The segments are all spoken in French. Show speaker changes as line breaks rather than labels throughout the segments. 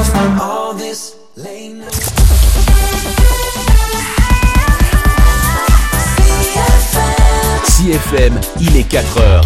from all this late night.
CFM, il est 4h.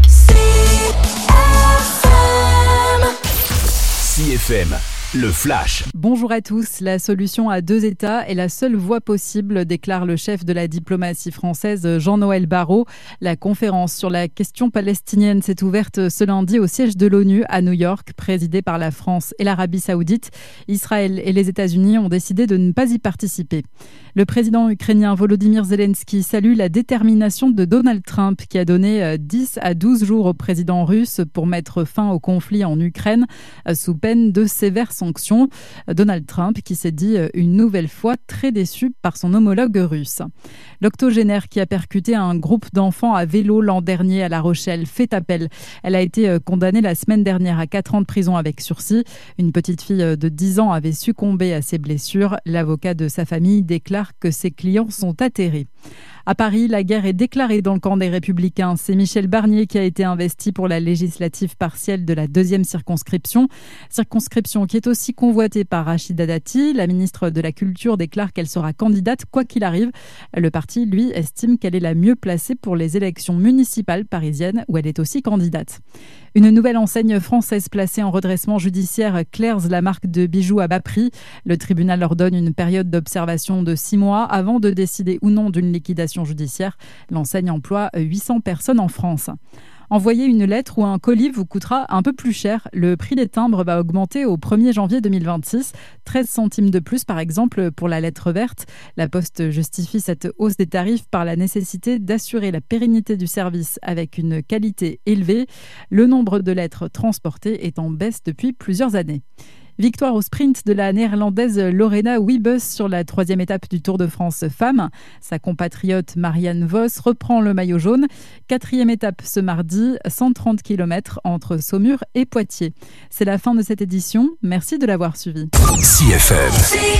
CFM, le flash.
Bonjour à tous. La solution à deux États est la seule voie possible, déclare le chef de la diplomatie française Jean-Noël Barrot. La conférence sur la question palestinienne s'est ouverte ce lundi au siège de l'ONU à New York, présidée par la France et l'Arabie Saoudite. Israël et les États-Unis ont décidé de ne pas y participer. Le président ukrainien Volodymyr Zelensky salue la détermination de Donald Trump qui a donné 10 à 12 jours au président russe pour mettre fin au conflit en Ukraine sous peine de sévères sanctions. Donald Trump qui s'est dit une nouvelle fois très déçu par son homologue russe. L'octogénaire qui a percuté un groupe d'enfants à vélo l'an dernier à La Rochelle fait appel. Elle a été condamnée la semaine dernière à 4 ans de prison avec sursis. Une petite fille de 10 ans avait succombé à ses blessures. L'avocat de sa famille déclare que ses clients sont atterrés. À Paris, la guerre est déclarée dans le camp des Républicains. C'est Michel Barnier qui a été investi pour la législative partielle de la 2e circonscription. Circonscription qui est aussi convoitée par Rachida Dati. La ministre de la Culture déclare qu'elle sera candidate quoi qu'il arrive. Le parti, lui, estime qu'elle est la mieux placée pour les élections municipales parisiennes où elle est aussi candidate. Une nouvelle enseigne française placée en redressement judiciaire, Claire's, la marque de bijoux à bas prix. Le tribunal leur donne une période d'observation de 6 mois avant de décider ou non d'une liquidation judiciaire. L'enseigne emploie 800 personnes en France. Envoyer une lettre ou un colis vous coûtera un peu plus cher. Le prix des timbres va augmenter au 1er janvier 2026. 13 centimes de plus, par exemple, pour la lettre verte. La Poste justifie cette hausse des tarifs par la nécessité d'assurer la pérennité du service avec une qualité élevée. Le nombre de lettres transportées est en baisse depuis plusieurs années. Victoire au sprint de la néerlandaise Lorena Wiebes sur la 3e étape du Tour de France femmes. Sa compatriote Marianne Vos reprend le maillot jaune. 4e étape ce mardi, 130 km entre Saumur et Poitiers. C'est la fin de cette édition. Merci de l'avoir suivi.
CFM.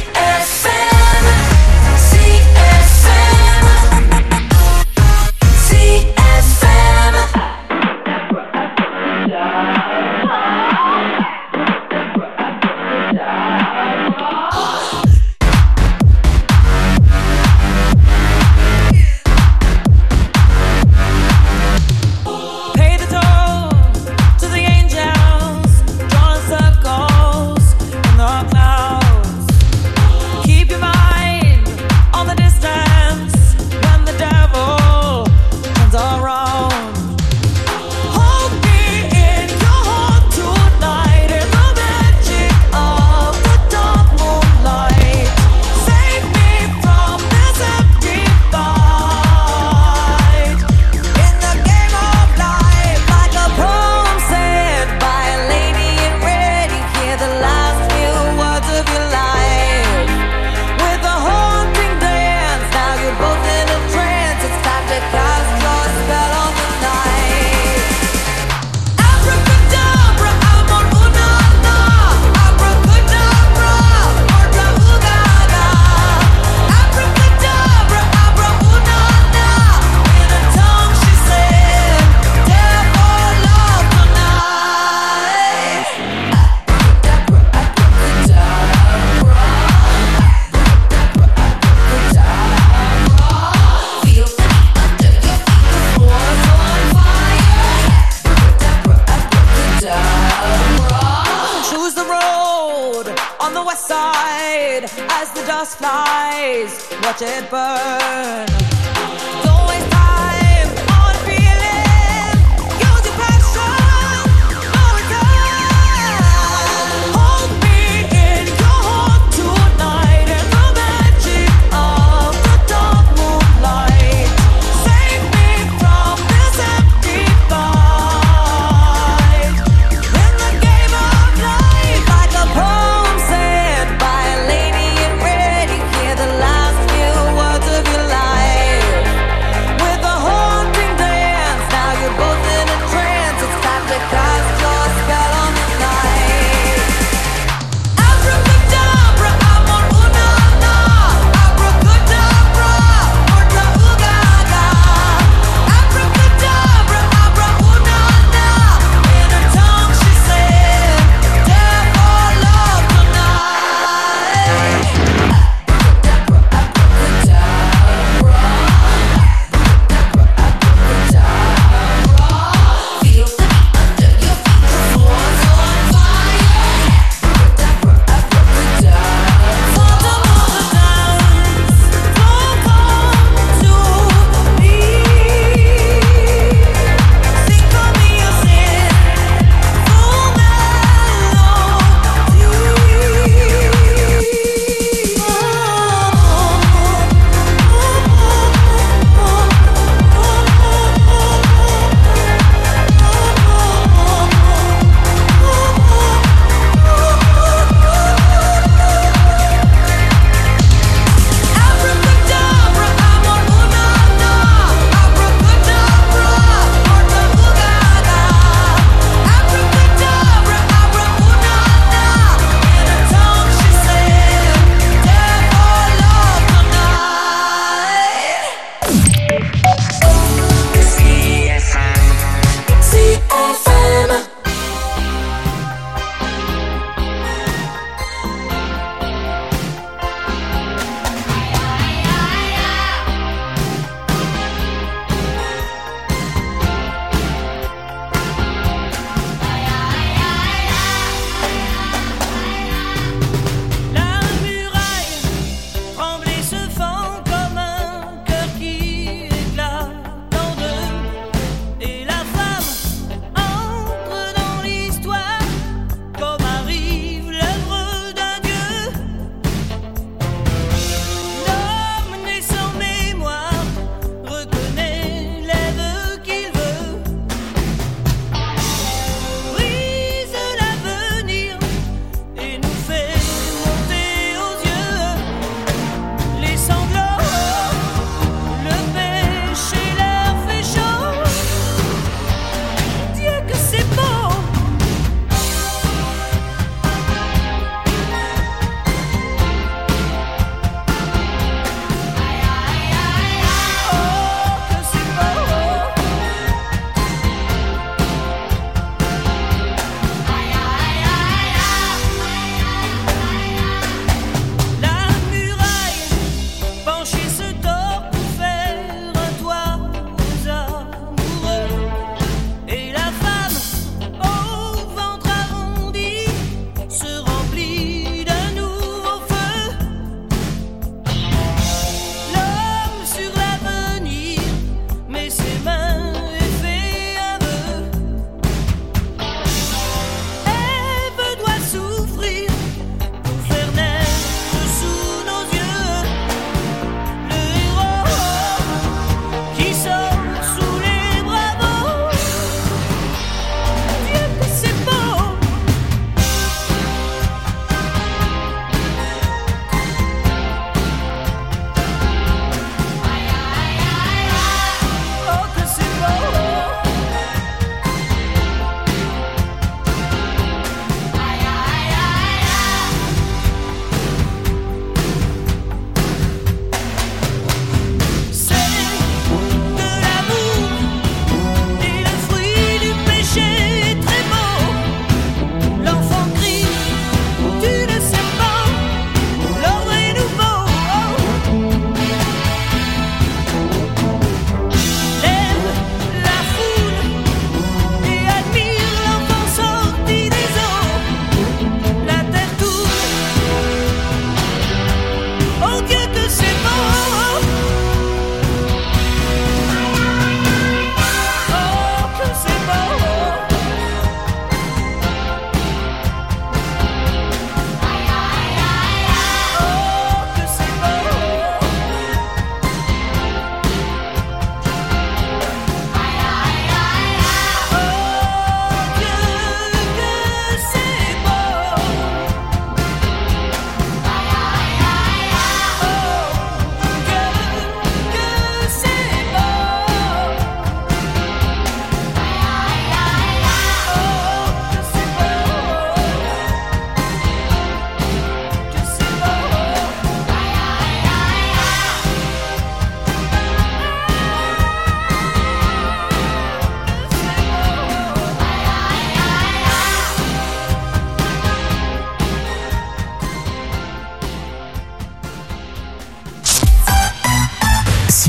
As the dust flies, watch it burn. Life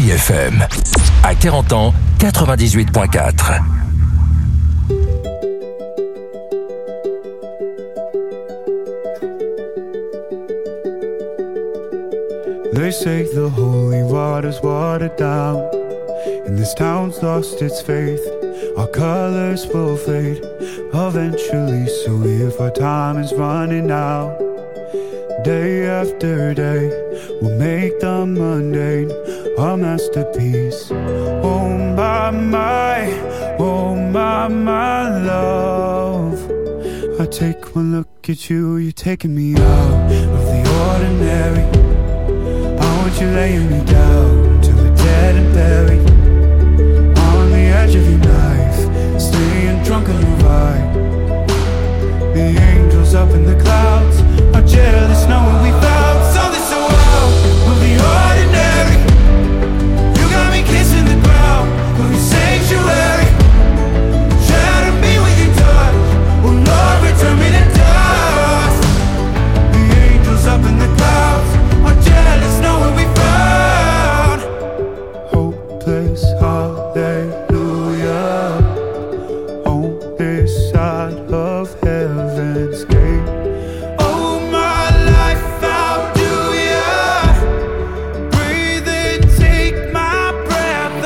CFM. À 40 ans, 98.4.
They say the holy water's watered down, and this town's lost its faith. Our colors will fade eventually, so if our time is running out, day after day, we'll make the mundane a masterpiece. Oh my, love. I take one look at you, you're taking me out of the ordinary. I want you laying me down till we're dead and buried, on the edge of your knife, staying drunk on your ride. The angels up in the clouds are jealous knowing we found something so out of the ordinary. You got me kissing the ground of your sanctuary. Shatter me with your touch, oh Lord, return me to dust. The angels up in the clouds are jealous knowing we found hopeless hallelujah on this side of heaven's gate. Oh my life, how do ya breathe and take my breath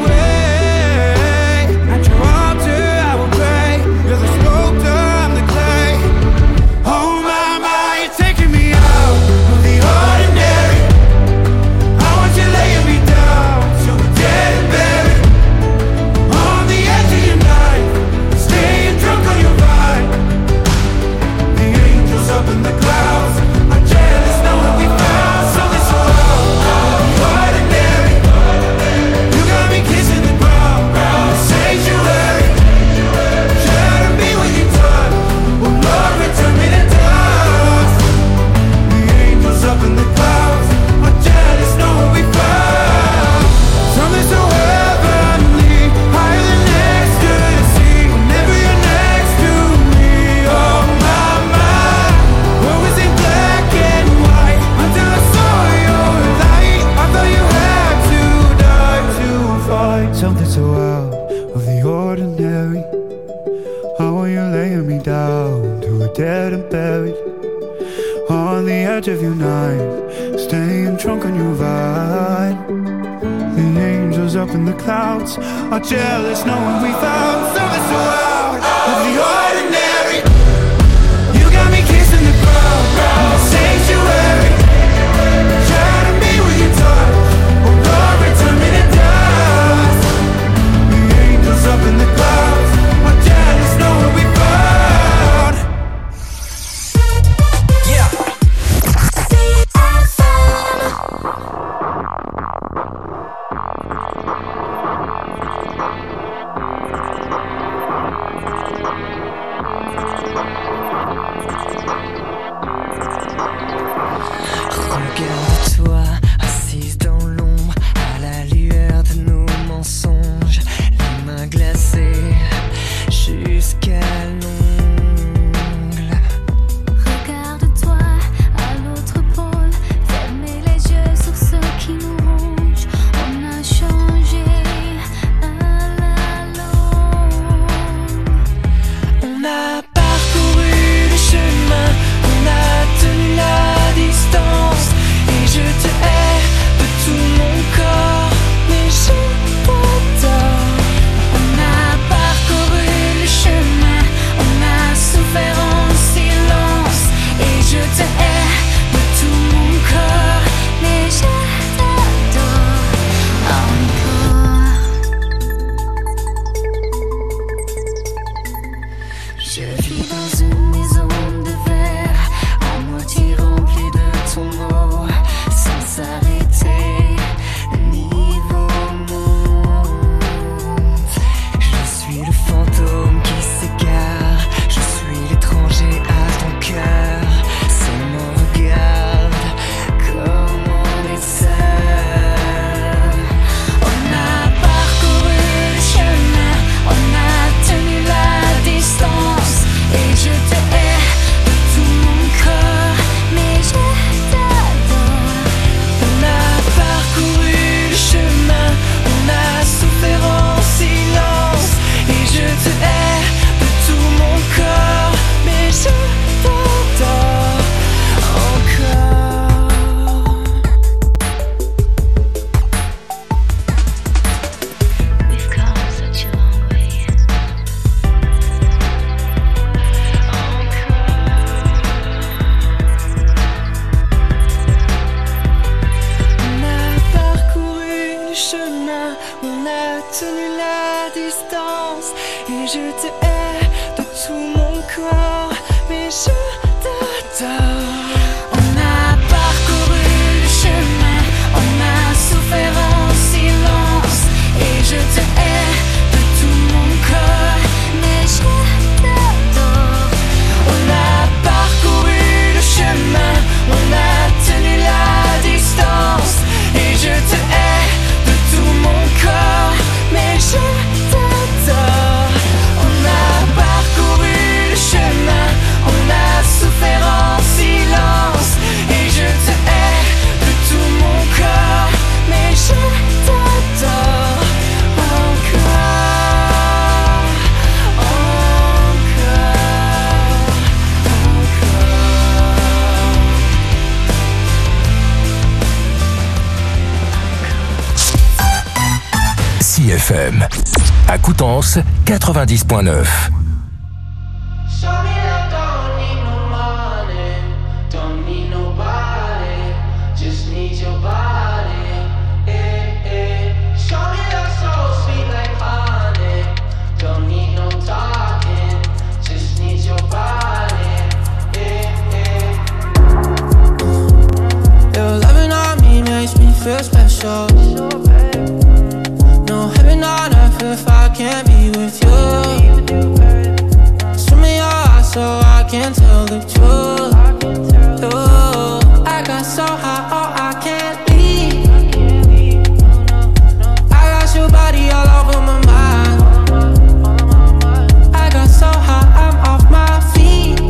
away? At your altar I will pray, you're the sculptor, I'm the clay. Oh my, you're taking me out of the ordinary. I want you laying me down till we're dead and buried, on the edge of your knife, staying drunk on your ride. The angels up in the clouds are jealous knowing we found something so out of the ordinary. You got me kissing the ground in the sanctuary. Shatter me with your touch, oh Lord, return me to dust. The angels up in the clouds are jealous knowing we found something so heavenly, higher than ecstasy. Whenever you're next to me, oh my, what was in black and white until I saw your light. I thought you had to die to fight something so out of the ordinary. How are you laying me down to a dead and buried, on the edge of your knife, staying drunk on your ride. The angels up in the clouds are jealous knowing we found something so out of the ordinary. You got me kissing the ground in the sanctuary. Shatter me with your touch, oh Lord, return me to dust. The angels up in the clouds are jealous knowing we found.
Yeah.
je te hais de tout mon corps, mais je t'adore. On a parcouru le chemin, on a souffert en silence, et je te hais de tout mon corps, mais je t'adore. On a parcouru le chemin, on a tenu la distance, et je te hais de tout mon corps, mais je t'adore. On a parcouru le chemin, on a souffert en silence, et je te hais de tout mon corps, mais je t'adore encore,
CFM. À Coutances, 90.9.
Show me that don't need no money, don't need nobody, just need your body. Show me that soul sweet like honey, don't need no talking, just need your body. Your loving on me makes me feel special. No heaven on earth if I can't be with you. Swim in your eyes so I can tell the truth. Ooh, I got so high, oh I can't leave. I got your body all over my mind. I got so high, I'm off my feet.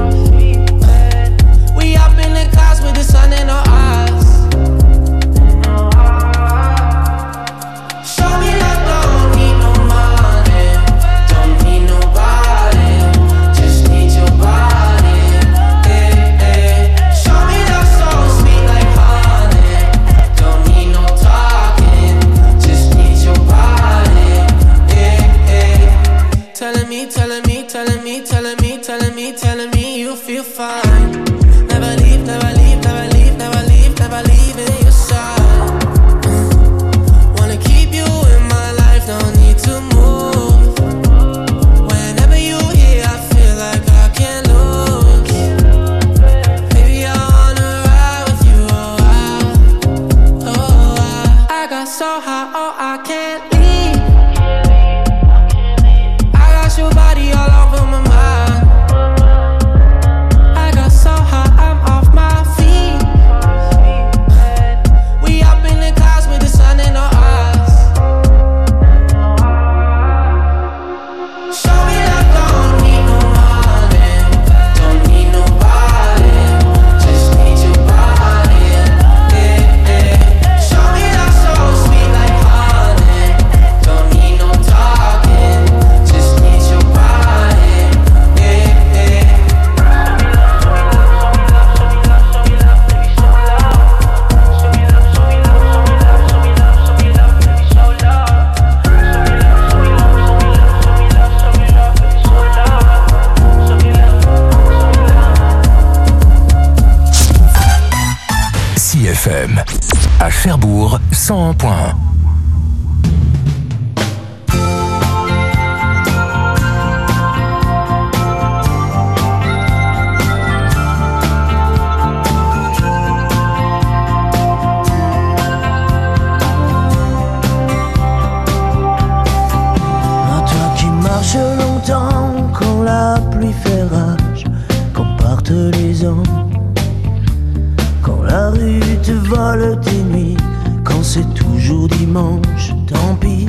We up in the clouds with the sun in our eyes. Show me that don't need no money, don't need nobody, just need your body. Show me that soul sweet like honey, don't need no talking, just need your body. Telling me, telling me, telling me, telling me, telling me, telling me you feel fine. Never leave, never leave, never leave, never leave, never leaving your side. Wanna keep you in my life, no need to move. Whenever you're here, I feel like I can't lose. Baby, I wanna ride with you, I got so high, oh I can't leave. I got your body all over my mind. I got so high, I'm off my feet. We up in the clouds with the sun in our eyes. Show me that don't need no money, don't need nobody, just need your body. Show me that soul sweet like honey, don't need no talking, just need your body.
CFM. À Cherbourg, 101.1.
Toi qui marches longtemps quand la pluie fait rage, quand partent les ans, quand la rue te vole tes nuits, quand c'est toujours dimanche, tant pis.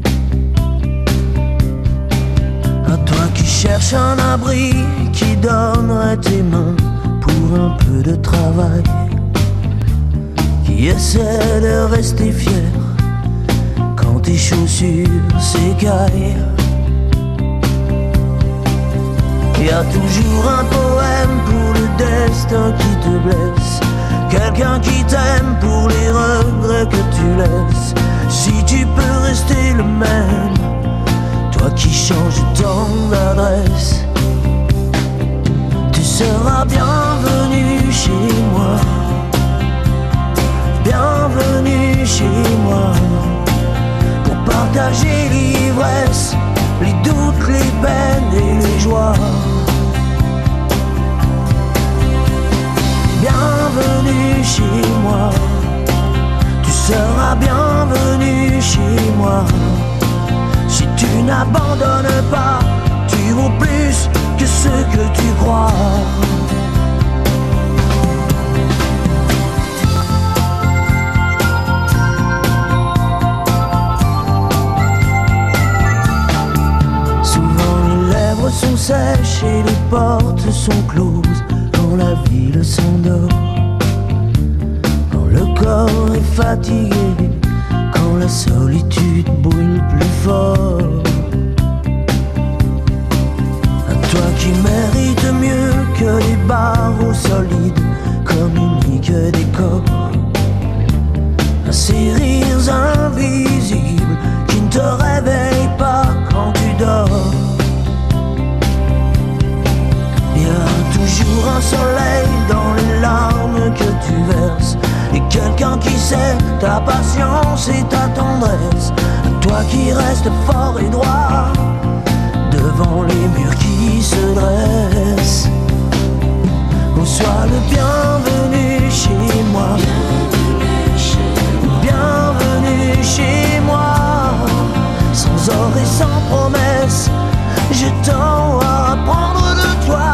À toi qui cherches un abri, qui donnerait tes mains pour un peu de travail, qui essaie de rester fier quand tes chaussures s'écaillent. Y a toujours un poème pour le destin qui te blesse, quelqu'un qui t'aime pour les regrets que tu laisses. Si tu peux rester le même, toi qui changes tant d'adresse, tu seras bienvenu chez moi, bienvenue chez moi, pour partager l'ivresse, les doutes, les chez moi. Tu seras bienvenu chez moi. Si tu n'abandonnes pas, tu vaux plus que ce que tu crois. Souvent les lèvres sont sèches et les portes sont closes quand la ville s'endort, quand le corps est fatigué, quand la solitude brûle plus fort. À toi qui mérites mieux que les barreaux solides communiquent des corps, à ces rires invisibles qui ne te réveillent pas quand tu dors. Il y a toujours un soleil dans les larmes que tu verses, et quelqu'un qui sait ta patience et ta tendresse. À toi qui restes fort et droit devant les murs qui se dressent. Oh, sois le bienvenu chez moi. Bienvenue chez moi. Sans or et sans promesse, j'ai tant à apprendre de toi.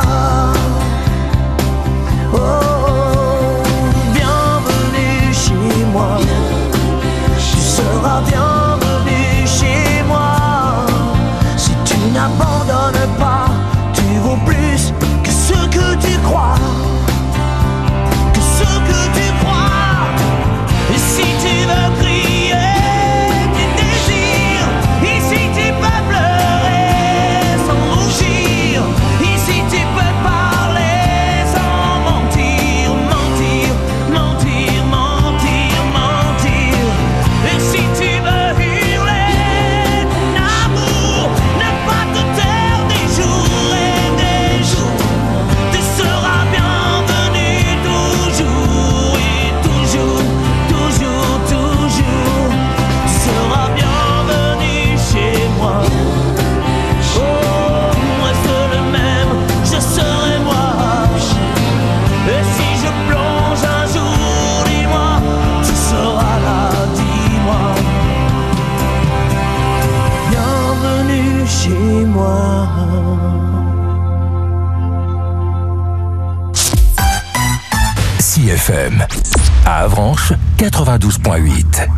Oh, bienvenue chez moi. Tu seras bienvenue chez moi. Si tu n'abandonnes pas, tu vaux plus que ce que tu crois. Que ce que tu crois. Et si tu veux crier tes désirs, ici tu peux pleurer sans rougir. Ici tu peux parler sans mentir, mentir, mentir, mentir, mentir. Et si tu veux hurler ton amour, ne pas te taire des jours et des jours. Tu seras bienvenu toujours et toujours, toujours, toujours. Tu seras bienvenu chez moi. Oh, reste le même, je serai moi. Et si je plonge un jour, dis-moi, tu seras là, dis-moi. Bienvenue chez moi.
CFM. À Avranches, 92.8.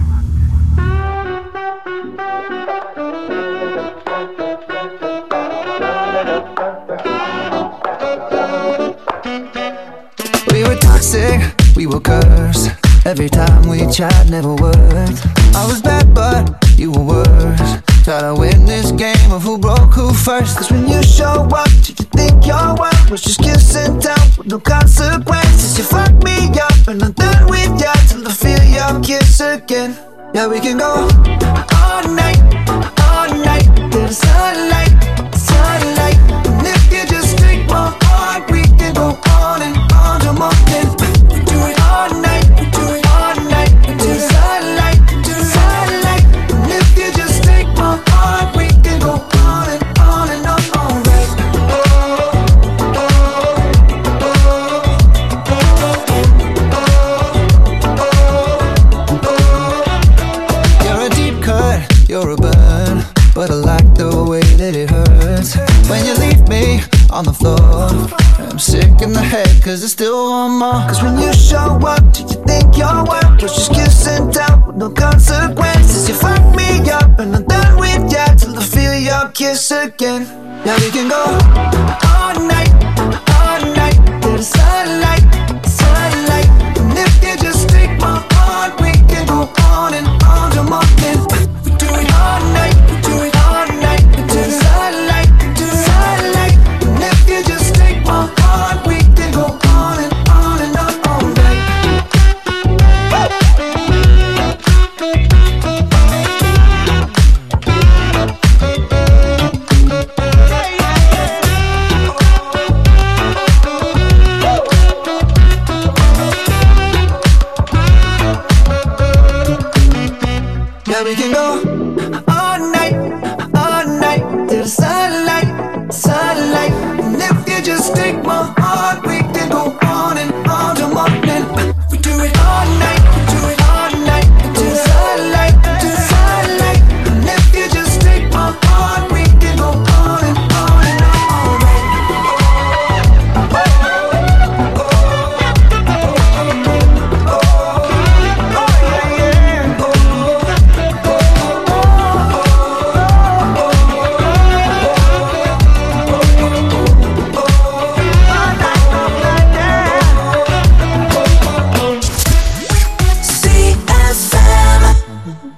We were toxic, we were cursed. Every time we tried, never worked. I was bad, but you were worse. Try to win this game of who broke who first. Cause when you show up, do you think your world was just kissing down with no consequences? You fuck me up and I'm done with ya till I feel your kiss again. Yeah, we can go all night till the sunlight, sunlight. And if you just take my heart, we can go on and on till morning. We do it all night till the sunlight, sunlight. And if you just take my heart, we can go on and on and on all night. You're a deep cut, you're a burn, but I like the way that it hurts when you leave me on the floor. I'm sick in the head cause I still want more. Cause when you show up, do you think your world was just kissing down with no consequences? You fuck me up and I'm done with ya till I feel your kiss again. Yeah, we can go all night till the sunlight, sunlight. And if you just take my heart, we can go on and on till morning. We do it all night till the sunlight, sunlight. And if you just take my heart, we can go on and on and on all night. Yeah, we can go all night till the sunlight, sunlight. And if you just take my heart, we can go on and on till morning. We do it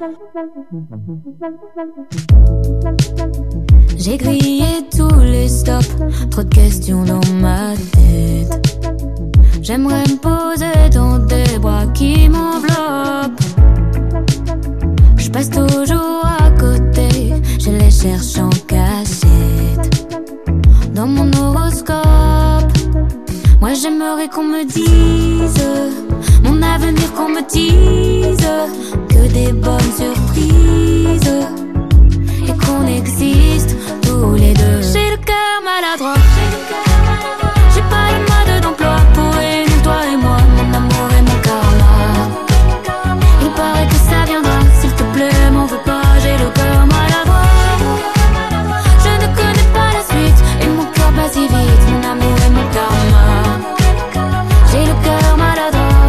J'ai grillé tous les stops, trop de questions dans ma tête. J'aimerais me poser dans des bras qui m'enveloppent. Je passe toujours à côté, je les cherche en cachette. Dans mon horoscope, moi j'aimerais qu'on me dise mon avenir, qu'on me dise que des bonnes surprises et qu'on existe tous les deux. J'ai le cœur maladroit, j'ai pas le mode d'emploi pour réunir toi et moi, mon amour et mon karma. Il paraît que ça viendra, s'il te plaît m'en veux pas, j'ai le cœur maladroit. Je ne connais pas la suite et mon cœur bat si vite, mon amour et mon karma. J'ai le cœur maladroit.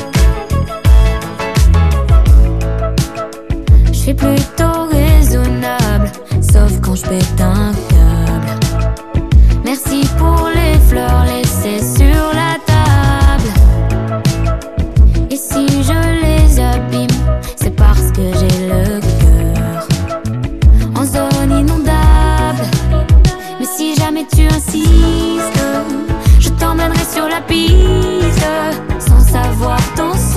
Je suis plutôt raisonnable, sauf quand je pète un câble. Merci pour les fleurs laissées sur la table. Et si je les abîme, c'est parce que j'ai le cœur en zone inondable. Mais si jamais tu insistes, je t'emmènerai sur la piste sans savoir danser.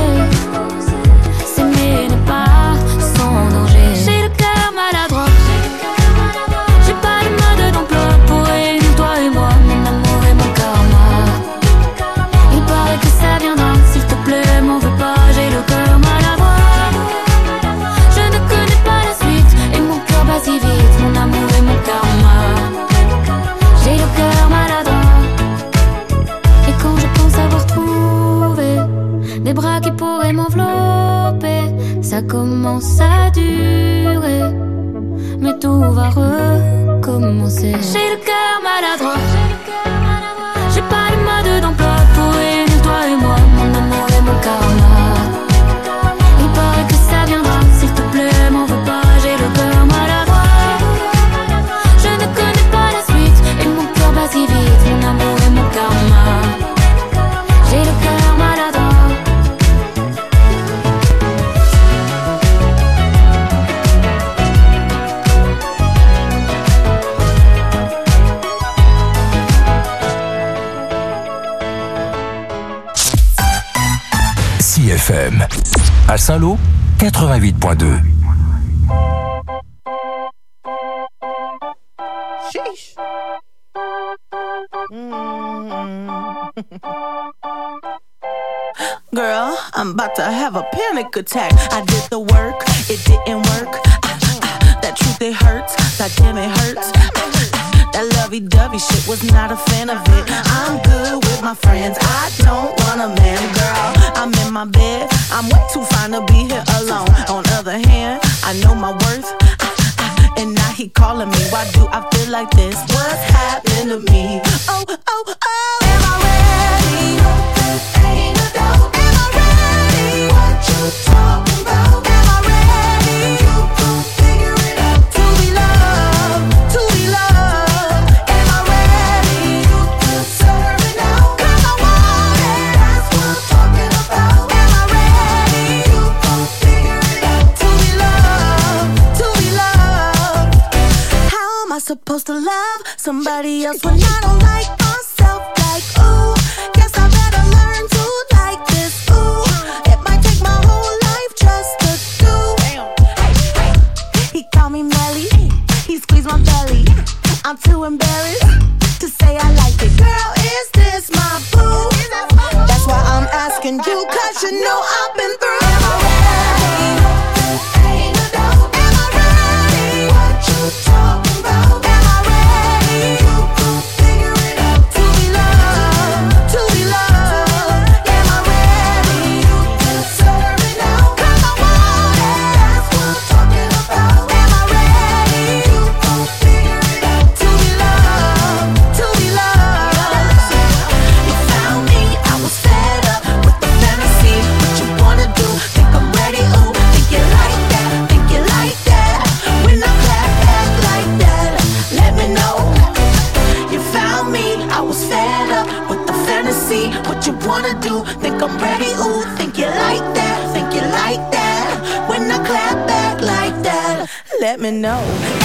S'aimer n'est pas sans danger. J'ai le cœur maladroit, j'ai pas le mode d'emploi pour réunir toi et moi, mon amour et mon karma. Il paraît que ça viendra, s'il te plaît m'en veux pas, j'ai le cœur maladroit. Je ne connais pas la suite et mon cœur bat si vite, mon amour et mon karma. J'ai le cœur maladroit. Et quand je pense avoir trouvé des bras qui pourraient m'envelopper, ça commence à durer, mais tout va recommencer. J'ai le cœur maladroit, j'ai pas le mode d'emploi pour réunir toi et moi, mon amour et mon karma. Il paraît que ça viendra, s'il te plaît m'en veux pas, j'ai le cœur maladroit. Je ne connais pas la suite et mon cœur bat si vite, mon amour et mon karma. J'ai le cœur maladroit.
CFM. À Saint-Lô, 88.2.
Sheesh. Girl, I'm about to have a panic attack. I did the work, it didn't work. That truth, it hurts. That damn, it hurts. That lovey-dovey shit, was not a fan of it. I'm good with my friends, I don't want a man, girl. I'm in my bed, I'm way too fine to be here alone. On other hand, I know my worth, and now he calling me. Why do I feel like this? What's happening to me? Oh, oh, oh. Am I ready? Ain't no doubt. Am I ready? What you talking about? Am I ready? You gon' figure it out. To be loved, to be loved. Am I ready? You deserve it now. 'Cause I want it. That's what I'm talking about. Am I ready? You gon' figure it out. To be loved, to be loved. How am I supposed to love somebody else when I don't like myself? Like, ooh, guess I better learn to like this. Ooh, it might take my whole life just to do. He called me Melly, he squeezed my belly. I'm too embarrassed to say I like it. Girl, is this my boo? That's why I'm asking you, 'cause you know I've been through. Am I ready? Ain't no doubt. Am I ready? What you talking about? Am I ready? You gon' figure it out. To be loved, to be loved. Am I ready? You deserve it now. 'Cause I want it. That's what I'm talking about. Am I ready? You gon' figure it out. To be loved, to be loved. You found me, I was fed up with the fantasy. What you wanna do? Think I'm ready? Ooh, think you like that? Think you like that? When I clap back like that, let me know. You found me, I was fed up with the fantasy. What you wanna do? Think I'm ready? Ooh, think you like that? Think you like that? When I clap let me know.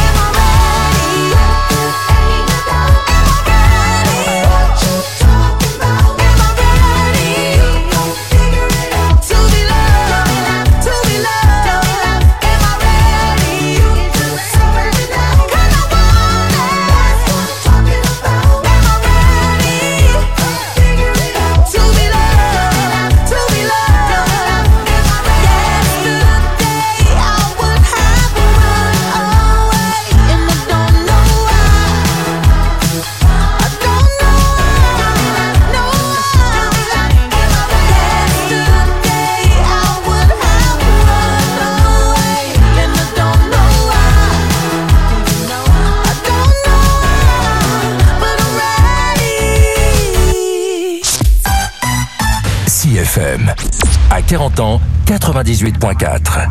FM. À 40 ans, 98.4.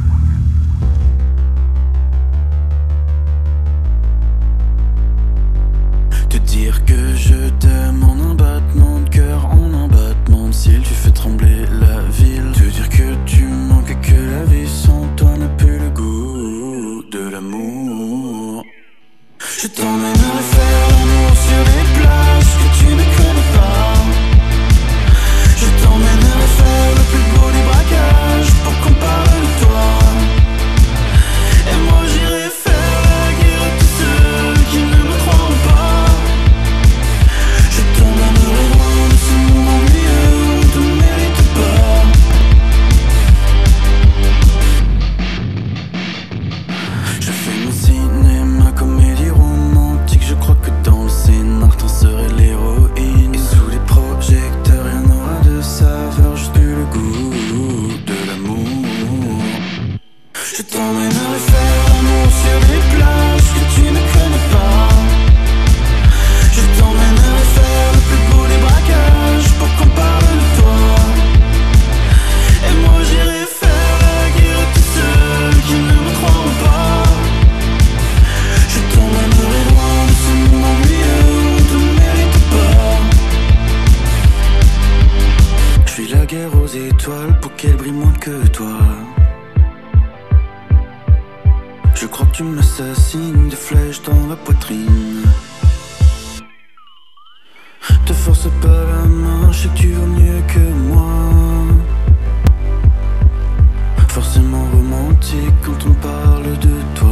Te dire que je t'aime en un battement de cœur, en un battement de cils, tu fais trembler la ville. Te dire que tu manques et que la vie sans toi n'a plus le goût de l'amour. Je t'emmènerai faire l'amour sur des plages que tu ne connais pas. Je t'emmènerai faire le plus beau des braquages pour qu'on parle de toi. Et moi j'irai faire la guerre à tous ceux qui ne me croient pas. Je t'emmènerai loin de ce monde ennuyeux où on te mérite pas. Je fais mon cinéma comédie romantique. Je crois que dans le scénar t'en serais l'héroïne. Et sous les projecteurs rien n'aura de saveur, juste le goût de l'amour. Je t'emmènerai faire l'amour sur des plages que tu ne connais pas. Je t'emmènerai faire le plus beau des braquages pour qu'on parle de toi. Et moi j'irai faire la guerre à tous ceux qui ne me croient pas. Je t'emmènerai loin de ce monde ennuyeux où on te mérite pas. Je fais la guerre aux étoiles pour qu'elles brillent moins que toi. Je crois que tu m'assassines, des flèches dans la poitrine. Te force pas la main, je sais que tu vaux mieux que moi. Forcément romantique quand on parle de toi.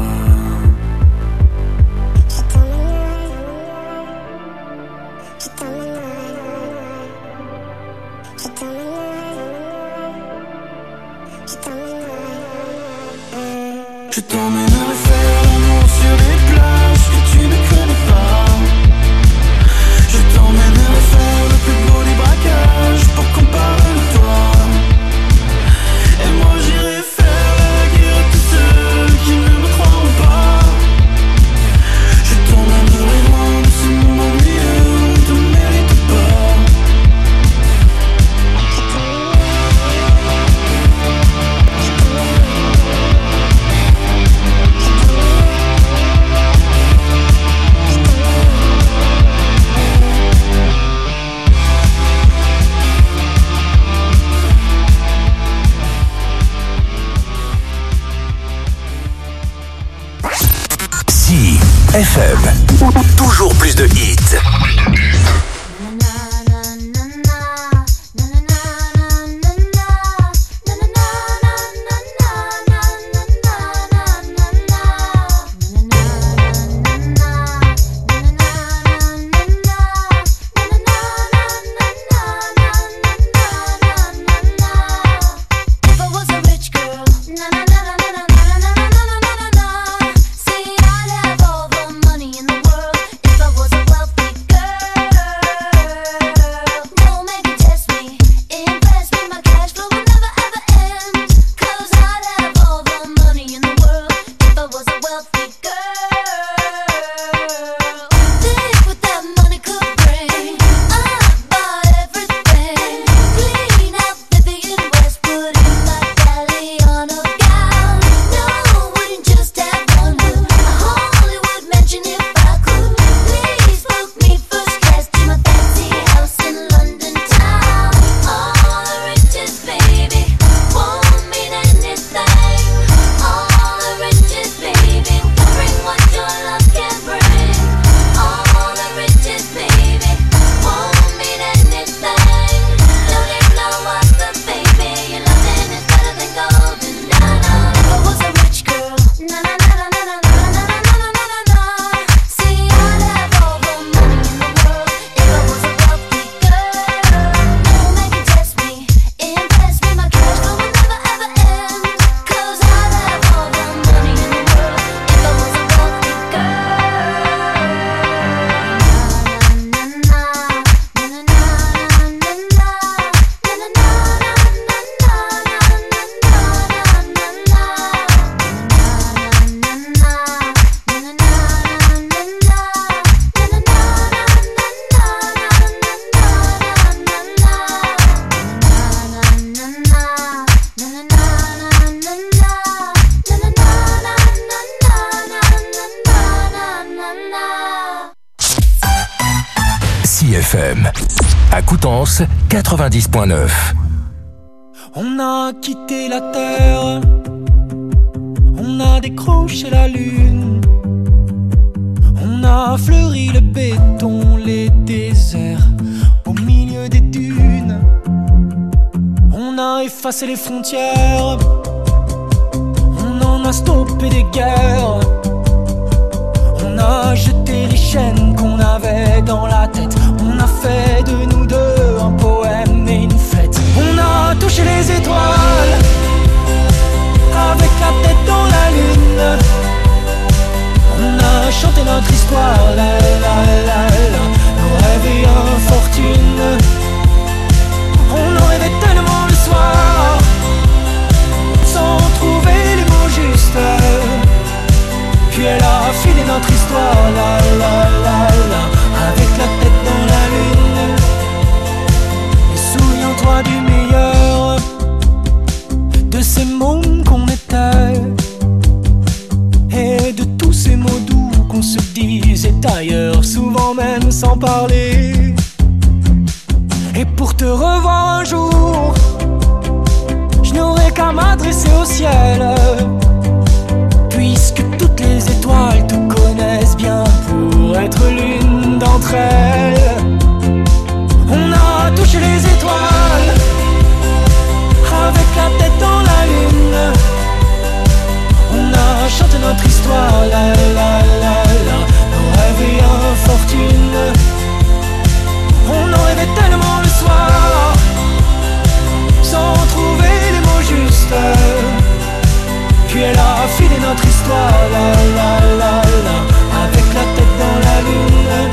Je t'emmènerai faire l'amour sur des plages que tu ne connais pas. Je t'emmènerai faire le plus beau des braquages pour qu'on parle de toi. Et moi j'irai faire la guerre à tous ceux qui ne me croient pas. Je t'emmènerai loin de ce monde ennuyeux où on te mérite pas.
FM. Toujours plus de hits.
See, I'd have all the money in the world if I was a wealthy
FM. À Coutances, 90.9.
On a quitté la terre, on a décroché la lune, on a fleuri le béton, les déserts, au milieu des dunes. On a effacé les frontières, on en a stoppé des guerres. On a jeté les chaînes qu'on avait dans la tête. On a fait de nous deux un poème et une fête. On a touché les étoiles avec la tête dans la lune. On a chanté notre histoire, la la la la, nos rêves et infortunes. On en rêvait tellement le soir, sans trouver les mots justes. Puis elle a filé notre histoire, la la la la, avec la tête dans la lune. Et souviens-toi du meilleur, de ces mômes qu'on était, et de tous ces mots doux qu'on se disait ailleurs, souvent même sans parler. Et pour te revoir un jour, je n'aurai qu'à m'adresser au ciel, puisque toutes les étoiles te connaissent bien pour être l'une d'entre elles. On a touché les étoiles avec la tête dans la lune. On a chanté notre histoire, la la la la, nos rêves et infortunes. On en rêvait tellement le soir, sans trouver les mots justes. Puis elle a filé notre histoire, la la la la, avec la tête dans la lune,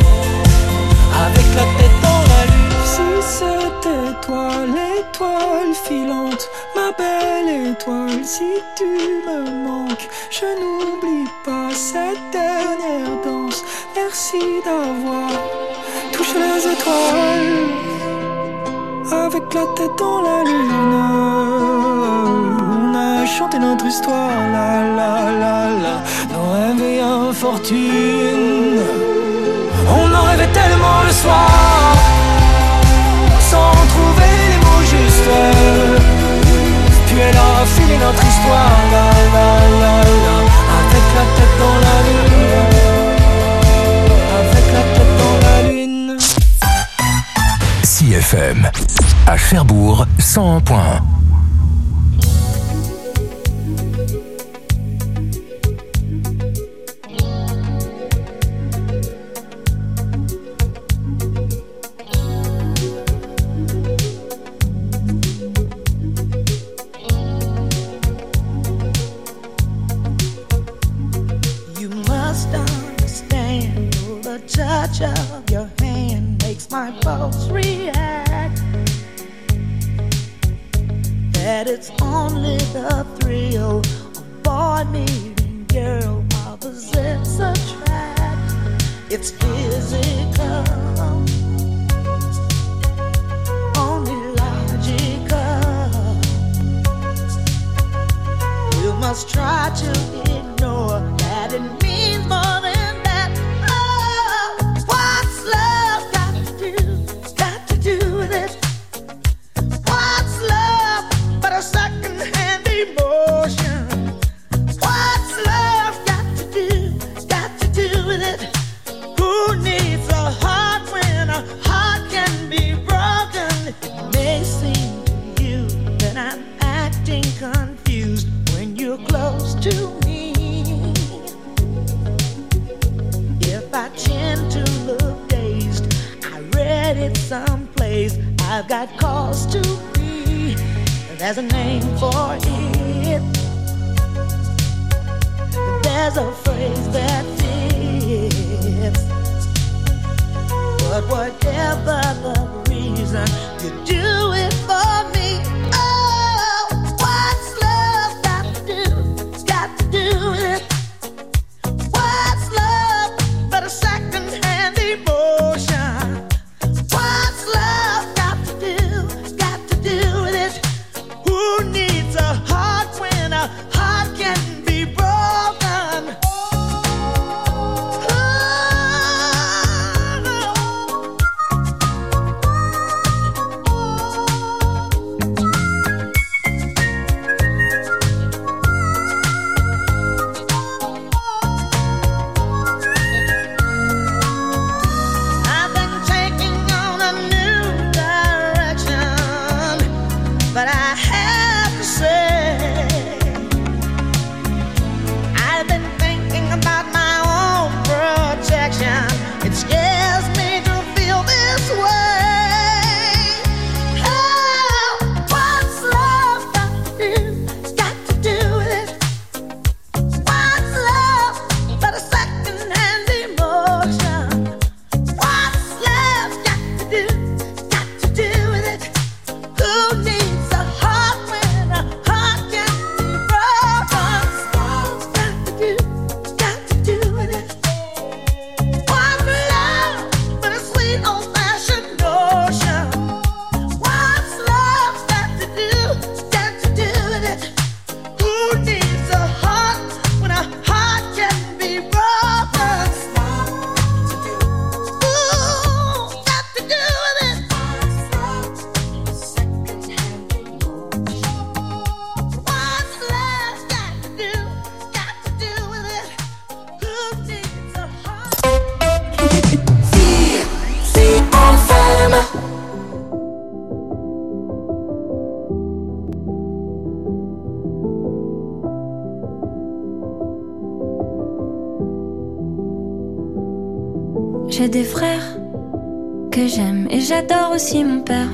avec la tête dans la lune. Si c'était toi, l'étoile filante, ma belle étoile, si tu me manques, je n'oublie pas cette dernière danse. Merci d'avoir touché les étoiles, avec la tête dans la lune. On a chanté notre histoire, la la la la, nos rêves et infortunes. On en rêvait tellement le soir, sans trouver les mots justes. Puis elle a filé notre histoire, la la la la, avec la tête dans la lune, avec la tête dans la lune.
CFM, à Cherbourg, 101.1.
Touch of your hand makes my pulse react. That it's only the thrill of boy meeting girl opposites attract. It's physical, only logical. You must try to ignore that it means more than someplace. I've got cause to be. There's a name for it. There's a phrase that fits. But whatever the reason, you do it for me. Oh, what's love got to do? Got to do with it. What's love but a second-hand emotion? What's love got to do with it? Who needs a heart when a heart can be broken?
J'ai des frères que j'aime et j'adore aussi mon père.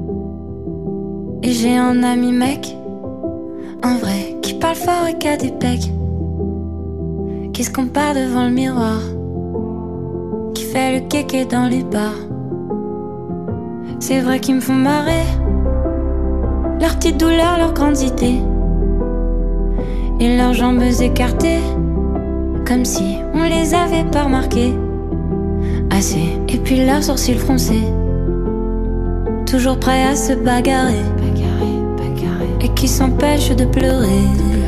Et j'ai un ami mec, un vrai, qui parle fort et qui a des pecs, qui se compare devant le miroir, qui fait le kéké dans les bars. C'est vrai qu'ils me font marrer, leurs petites douleurs, leurs grandes idées, et leurs jambes écartées, comme si on les avait pas remarquées assez. Et puis leurs sourcils froncés, toujours prêts à se bagarrer, et qui s'empêchent de pleurer.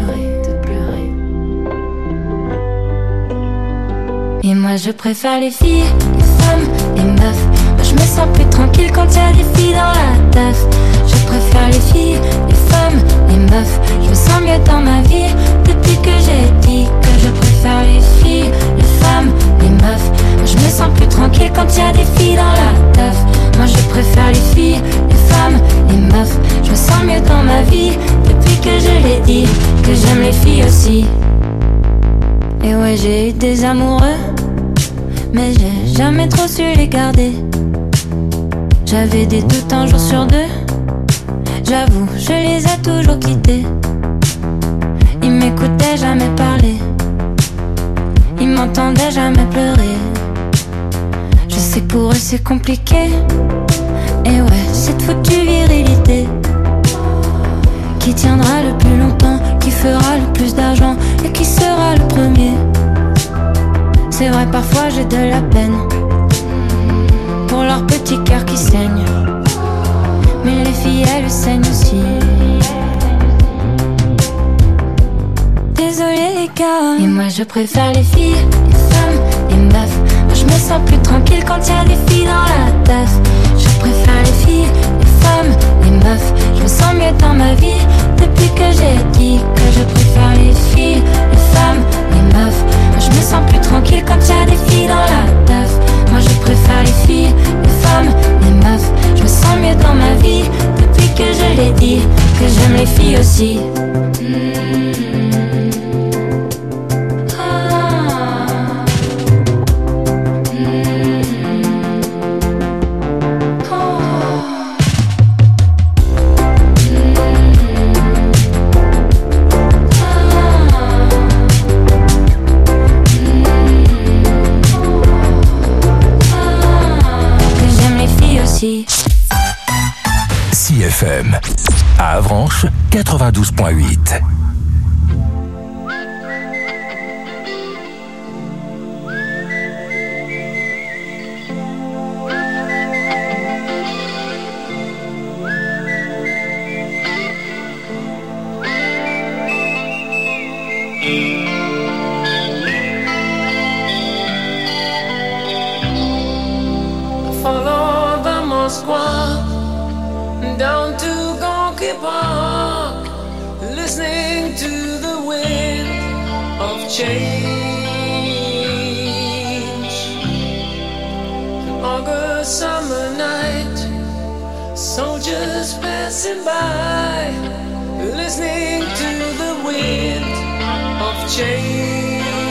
Et moi je préfère les filles, les femmes, les meufs. Moi je me sens plus tranquille quand y a des filles dans la teuf. Je préfère les filles, les femmes, les meufs. Je me sens mieux dans ma vie depuis que j'ai dit que je préfère les filles, les femmes, les meufs. Moi je me sens plus tranquille quand y a des filles dans la teuf. Moi je préfère les filles, les femmes, les meufs. Je me sens mieux dans ma vie depuis que je l'ai dit que j'aime les filles aussi. Et ouais, j'ai eu des amoureux, mais j'ai jamais trop su les garder. J'avais des doutes un jour sur deux, j'avoue, je les ai toujours quittés. Ils m'écoutaient jamais parler, ils m'entendaient jamais pleurer. Je sais que pour eux c'est compliqué, et ouais, cette foutue virilité qui tiendra le plus longtemps, qui fera le plus d'argent et qui sera le premier. C'est vrai, parfois j'ai de la peine pour leur petit cœur qui saigne, mais les filles elles saignent aussi. Désolée les gars, et moi je préfère les filles, les femmes, les meufs. Moi je me sens plus tranquille quand y a des filles dans la teuf. Je préfère les filles, les femmes, les meufs. Je me sens mieux dans ma vie depuis que j'ai dit que je préfère les filles, les femmes, les meufs. Moi je me sens plus tranquille quand y a des filles dans la teuf. Moi je préfère les filles, les femmes, les meufs. Je me sens mieux dans ma vie depuis que je l'ai dit que j'aime les filles aussi.
CFM à Avranches 92.8.
Follow the Moskwa down to Gonky Park, listening to the wind of change. An August summer night, soldiers passing by, listening to the wind of change.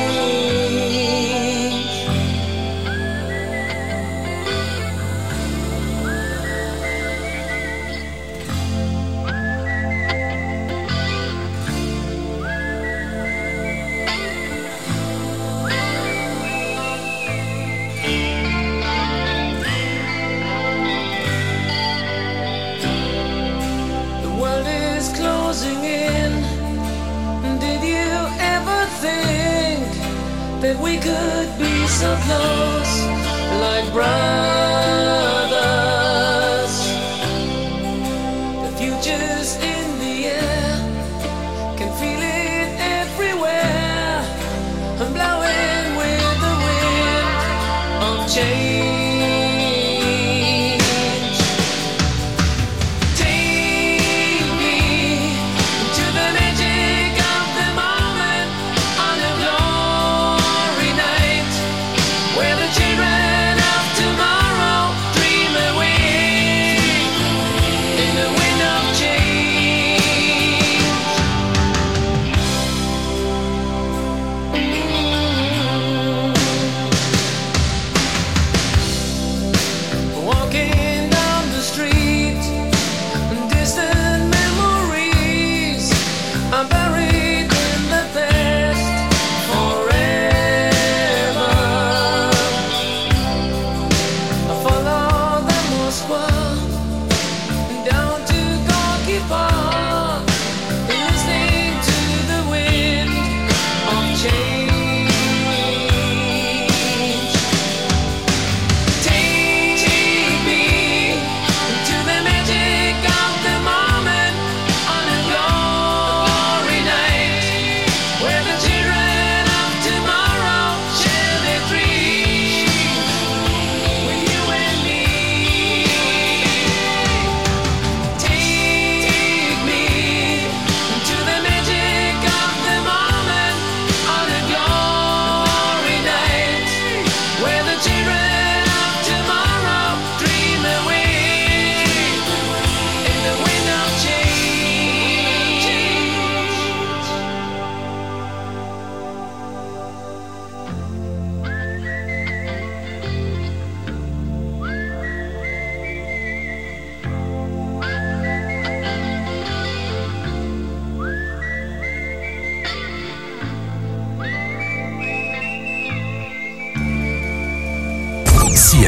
That we could be so close, like brothers. The future's in the air, can feel it everywhere. I'm blowing with the wind of change. Take me to the magic of the moment on a glory night, where the children of tomorrow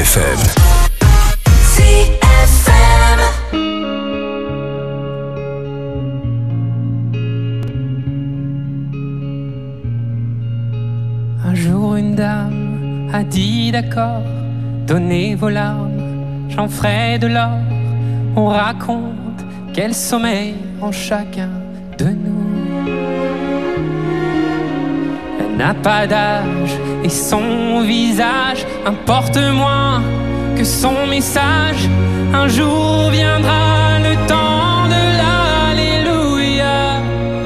CFM.
Un jour une dame a dit d'accord, donnez vos larmes, j'en ferai de l'or. On raconte quel sommeil en chacun de nous. Elle n'a pas d'âge et son visage importe moins que son message. Un jour viendra le temps de l'Alléluia.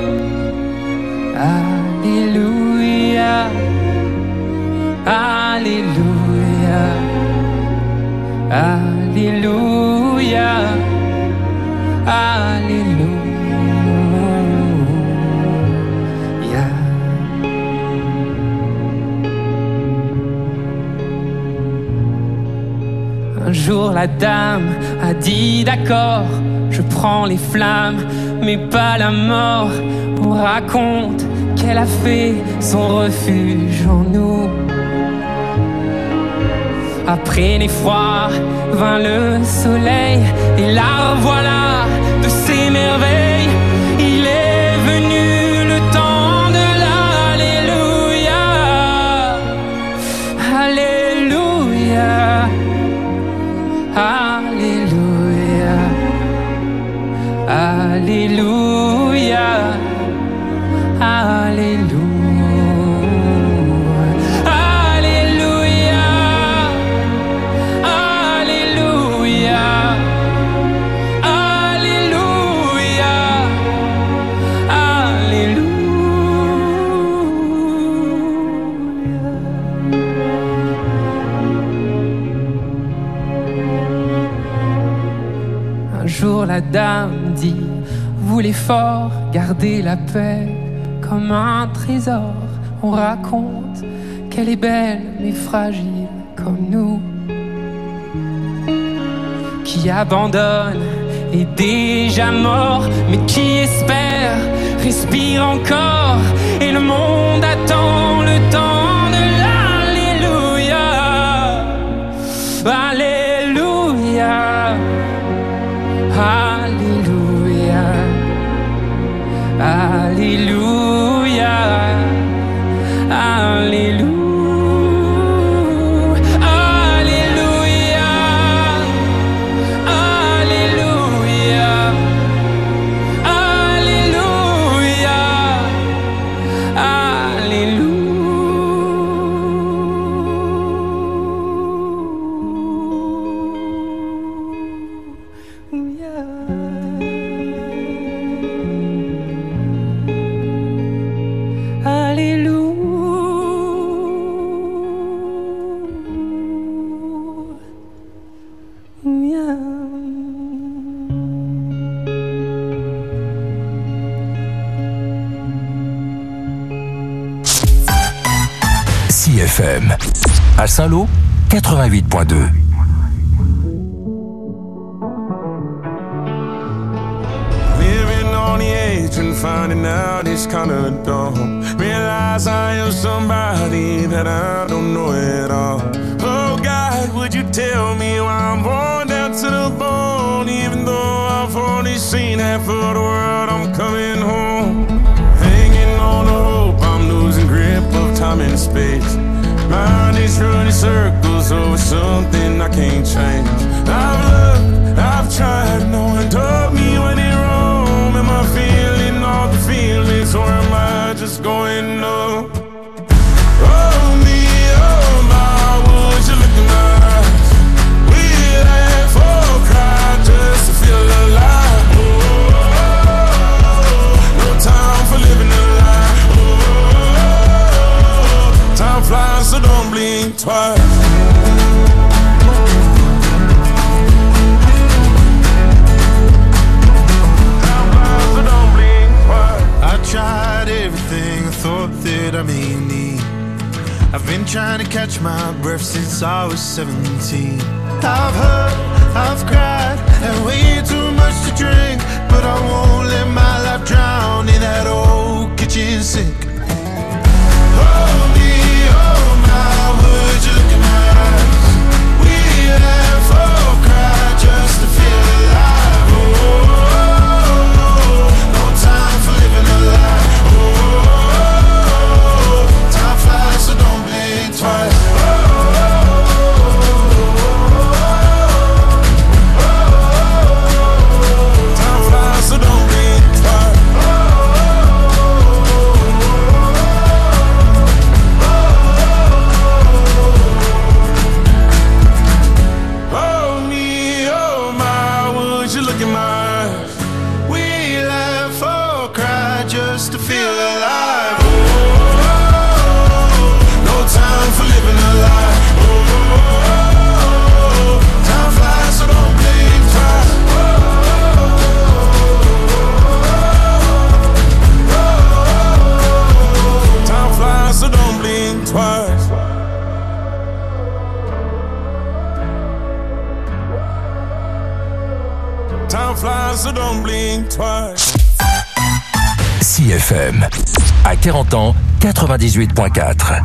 Alléluia. Alléluia. Alléluia. Alléluia. Un jour la dame a dit d'accord, je prends les flammes mais pas la mort. On raconte qu'elle a fait son refuge en nous. Après l'effroi vint le soleil et la revoilà de ses merveilles. Il est venu le temps de l'Alléluia. Alléluia. Alléluia. Alléluia. Alléluia. La dame dit, voulez fort garder la paix comme un trésor. On raconte qu'elle est belle mais fragile comme nous, qui abandonne est déjà mort, mais qui espère respire encore. Et le monde attend le temps de l'Alléluia. Alléluia. Alléluia. Alléluia. Alléluia.
CFM. À Saint-Lô, 88.2.
Living on the edge and finding out it's kinda dumb. Realize I am somebody that I don't know at all. Oh God, would you tell me why I'm born down to the bone? Even though I've only seen half of the world, I'm coming home. Hanging on the hope, I'm losing grip of time and space. Mind is running circles over something I can't change. I've looked, I've tried, no one told me when it wrong. Am I feeling all the feelings, or am I just going up? Oh me, oh my, would you look in my eyes? We laugh or cry just to feel alive. No time for living a lie. Time flies, so don't blink twice.
I tried everything I thought that I may need. I've been trying to catch my breath since I was 17. I've hurt, I've cried, and way too much to drink, but I won't let my life drown in that old kitchen sink. Oh me, oh my, would you look in my eyes? We
blink twice.
CFM. À 40 ans, 98.4.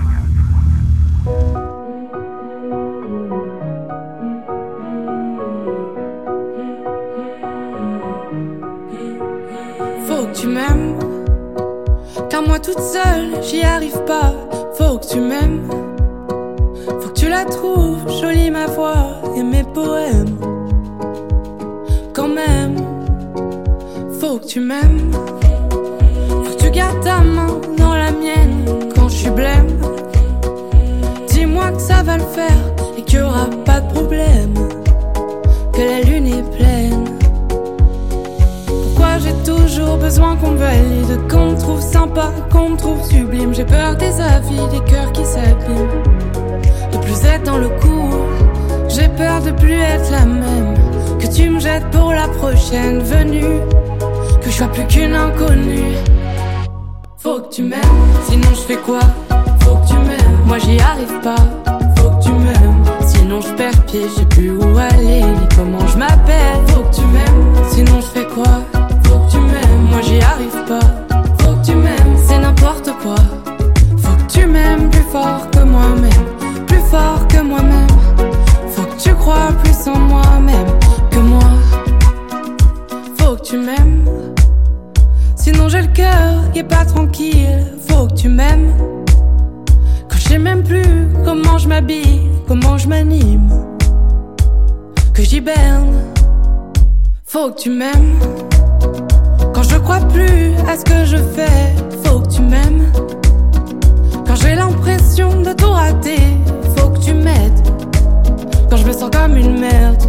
Faut que tu m'aimes, car moi toute seule, j'y arrive pas. Faut que tu m'aimes, faut que tu la trouves jolie ma voix et mes poèmes. Quand même, faut que tu m'aimes, faut que tu gardes ta main dans la mienne quand je suis blême. Dis-moi que ça va le faire et qu'il y aura pas de problème, que la lune est pleine. Pourquoi j'ai toujours besoin qu'on me valide, qu'on me trouve sympa, qu'on me trouve sublime. J'ai peur des avis, des cœurs qui s'abîment, de plus être dans le coup. J'ai peur de plus être la même, que tu me jettes pour la prochaine venue, que je sois plus qu'une inconnue. Faut que tu m'aimes, sinon je fais quoi? Faut que tu m'aimes, moi j'y arrive pas. Faut que tu m'aimes, sinon je perds pied, je sais plus où aller ni comment je m'appelle. Faut que tu m'aimes, sinon je fais quoi? Faut que tu m'aimes, moi j'y arrive pas. Faut que tu m'aimes, c'est n'importe quoi. Faut que tu m'aimes plus fort que moi-même, plus fort que moi-même. Faut que tu crois plus en moi-même que moi. Faut que tu m'aimes, sinon j'ai le cœur qui est pas tranquille. Faut que tu m'aimes, quand je sais même plus comment je m'habille, comment je m'anime, que j'hiberne. Faut que tu m'aimes, quand je crois plus à ce que je fais. Faut que tu m'aimes, quand j'ai l'impression de tout rater. Faut que tu m'aides, quand je me sens comme une merde.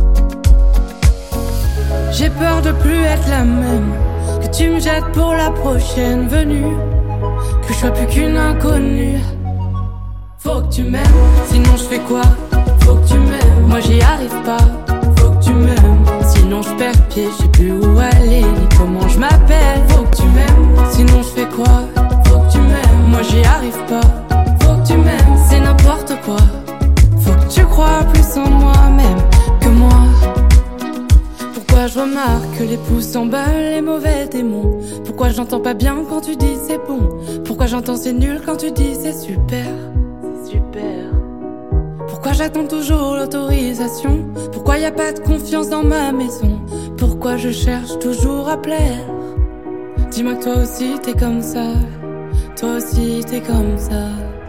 J'ai peur de plus être la même, que tu me jettes pour la prochaine venue, que je sois plus qu'une inconnue. Faut que tu m'aimes, sinon je fais quoi? Faut que tu m'aimes, moi j'y arrive pas. Faut que tu m'aimes, sinon je perds pied, je sais plus où aller ni comment je m'appelle. Faut que tu m'aimes, sinon je fais quoi? Faut que tu m'aimes, moi j'y arrive pas. Faut que tu m'aimes, c'est n'importe quoi. Faut que tu crois plus en moi-même que moi. Pourquoi je remarque que les pouces s'emballent, les mauvais démons? Pourquoi j'entends pas bien quand tu dis c'est bon? Pourquoi j'entends c'est nul quand tu dis c'est super? C'est super. Pourquoi j'attends toujours l'autorisation? Pourquoi y a pas de confiance dans ma maison? Pourquoi je cherche toujours à plaire? Dis-moi que toi aussi t'es comme ça, toi aussi t'es comme ça.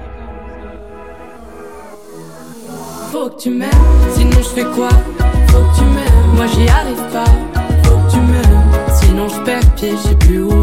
Faut que tu m'aimes, sinon je fais quoi? Faut que tu m'aimes, moi j'y arrive pas. Faut que tu m'aimes, sinon je perds pied, je sais plus où